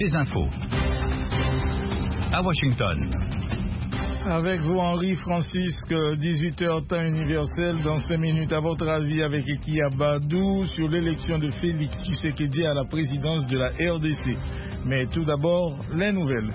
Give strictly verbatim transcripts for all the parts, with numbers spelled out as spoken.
Les infos. À Washington. Avec vous, Henri Francisque, dix-huit heures temps universel, dans cinq minutes, à votre avis, avec Eki Abadou, sur l'élection de Félix Tshisekedi à la présidence de la R D C. Mais tout d'abord, les nouvelles.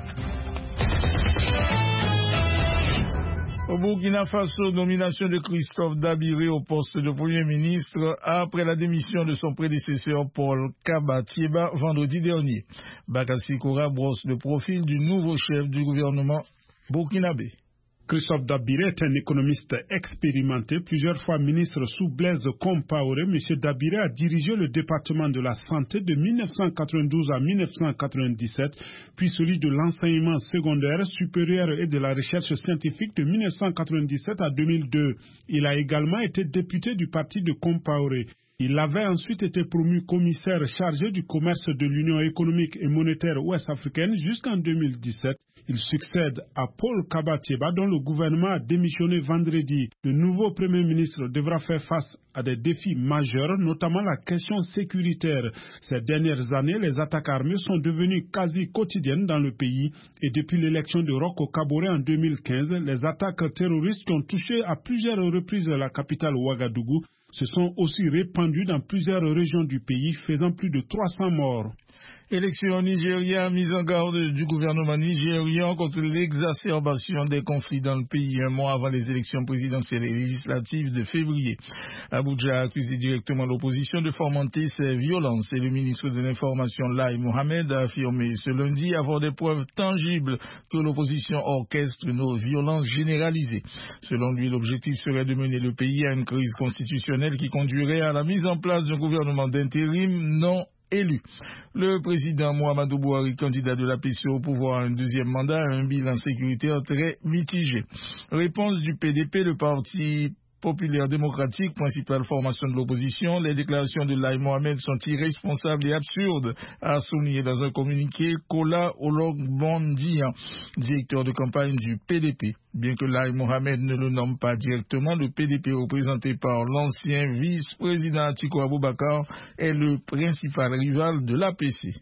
Au Burkina Faso, nomination de Christophe Dabiré au poste de Premier ministre après la démission de son prédécesseur Paul Kaba-Thieba vendredi dernier. Bakassi Koura brosse le profil du nouveau chef du gouvernement burkinabé. Christophe Dabiré est un économiste expérimenté, plusieurs fois ministre sous Blaise Compaoré. M. Dabiré a dirigé le département de la santé de mille neuf cent quatre-vingt-douze à mille neuf cent quatre-vingt-dix-sept, puis celui de l'enseignement secondaire supérieur et de la recherche scientifique de mille neuf cent quatre-vingt-dix-sept à deux mille deux. Il a également été député du parti de Compaoré. Il avait ensuite été promu commissaire chargé du commerce de l'Union économique et monétaire ouest-africaine jusqu'en deux mille dix-sept. Il succède à Paul Kaba-Thieba dont le gouvernement a démissionné vendredi. Le nouveau Premier ministre devra faire face à des défis majeurs, notamment la question sécuritaire. Ces dernières années, les attaques armées sont devenues quasi quotidiennes dans le pays et depuis l'élection de Rocco Kaboré en deux mille quinze, les attaques terroristes qui ont touché à plusieurs reprises la capitale Ouagadougou se sont aussi répandues dans plusieurs régions du pays, faisant plus de trois cents morts. Élection au Nigeria, mise en garde du gouvernement nigérian contre l'exacerbation des conflits dans le pays un mois avant les élections présidentielles et législatives de février. Abuja a accusé directement l'opposition de fomenter ces violences et le ministre de l'Information Lai Mohamed a affirmé ce lundi avoir des preuves tangibles que l'opposition orchestre nos violences généralisées. Selon lui, l'objectif serait de mener le pays à une crise constitutionnelle qui conduirait à la mise en place d'un gouvernement d'intérim non élu. Le président Muhammadu Buhari, candidat de l'A P C au pouvoir à un deuxième mandat, a un bilan sécuritaire très mitigé. Réponse du P D P, le parti populaire démocratique, principale formation de l'opposition. Les déclarations de Lai Mohamed sont irresponsables et absurdes, a souligné dans un communiqué Kola Ologbondian, directeur de campagne du P D P. Bien que Lai Mohamed ne le nomme pas directement, le P D P représenté par l'ancien vice-président Atiku Abubakar est le principal rival de l'A P C.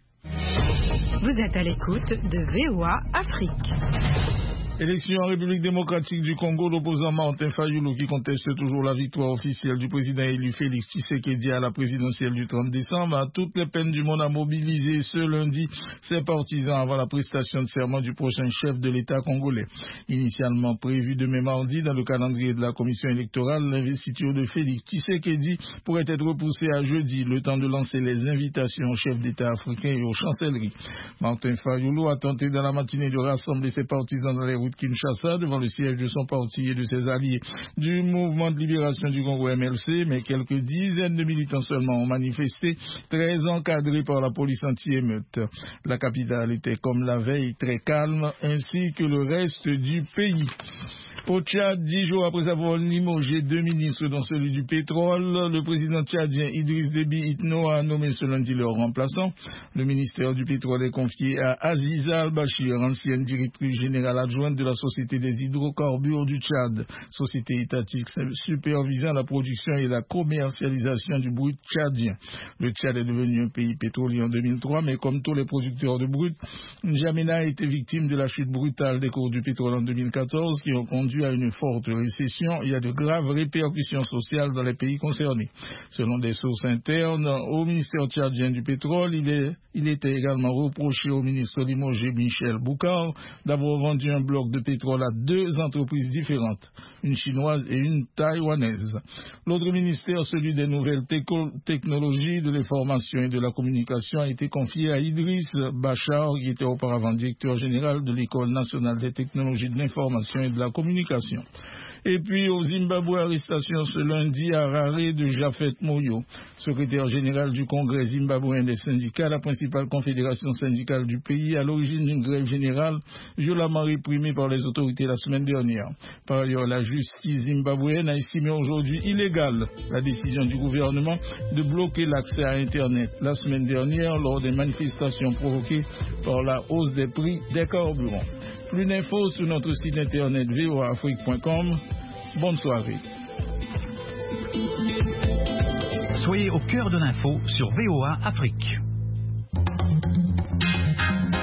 Vous êtes à l'écoute de V O A Afrique. Élection en République démocratique du Congo, l'opposant Martin Fayulu qui conteste toujours la victoire officielle du président élu Félix Tshisekedi à la présidentielle du trente décembre a toutes les peines du monde à mobiliser ce lundi ses partisans avant la prestation de serment du prochain chef de l'État congolais. Initialement prévu demain mardi dans le calendrier de la commission électorale, l'investiture de Félix Tshisekedi pourrait être repoussée à jeudi, le temps de lancer les invitations aux chefs d'État africains et aux chancelleries. Martin Fayulu a tenté dans la matinée de rassembler ses partisans dans les de Kinshasa devant le siège de son parti et de ses alliés du mouvement de libération du Congo M L C, mais quelques dizaines de militants seulement ont manifesté, très encadrés par la police anti-émeute. La capitale était comme la veille très calme, ainsi que le reste du pays. Au Tchad, dix jours après avoir limogé deux ministres, dont celui du pétrole, le président tchadien Idriss Déby Itno a nommé ce lundi leur remplaçant. Le ministère du pétrole est confié à Aziza Al-Bashir, ancienne directrice générale adjointe de la Société des hydrocarbures du Tchad, société étatique supervisant la production et la commercialisation du brut tchadien. Le Tchad est devenu un pays pétrolier en deux mille trois, mais comme tous les producteurs de brut, N'Djamena a été victime de la chute brutale des cours du pétrole en deux mille quatorze qui ont conduit à une forte récession. Il y a de graves répercussions sociales dans les pays concernés. Selon des sources internes au ministère tchadien du pétrole, il, est, il était également reproché au ministre limogé Michel Boukar d'avoir vendu un bloc de pétrole à deux entreprises différentes, une chinoise et une taïwanaise. L'autre ministère, celui des nouvelles technologies, de l'information et de la communication, a été confié à Idriss Bachar, qui était auparavant directeur général de l'École nationale des technologies de l'information et de la communication. Et puis au Zimbabwe, arrestation ce lundi à Harare de Japhet Moyo, secrétaire général du Congrès zimbabwéen des syndicats, la principale confédération syndicale du pays, à l'origine d'une grève générale violemment réprimée par les autorités la semaine dernière. Par ailleurs, la justice zimbabwéenne a estimé aujourd'hui illégale la décision du gouvernement de bloquer l'accès à Internet la semaine dernière lors des manifestations provoquées par la hausse des prix des carburants. Plus d'infos sur notre site internet v o a afrique point com. Bonne soirée. Soyez au cœur de l'info sur V O A Afrique.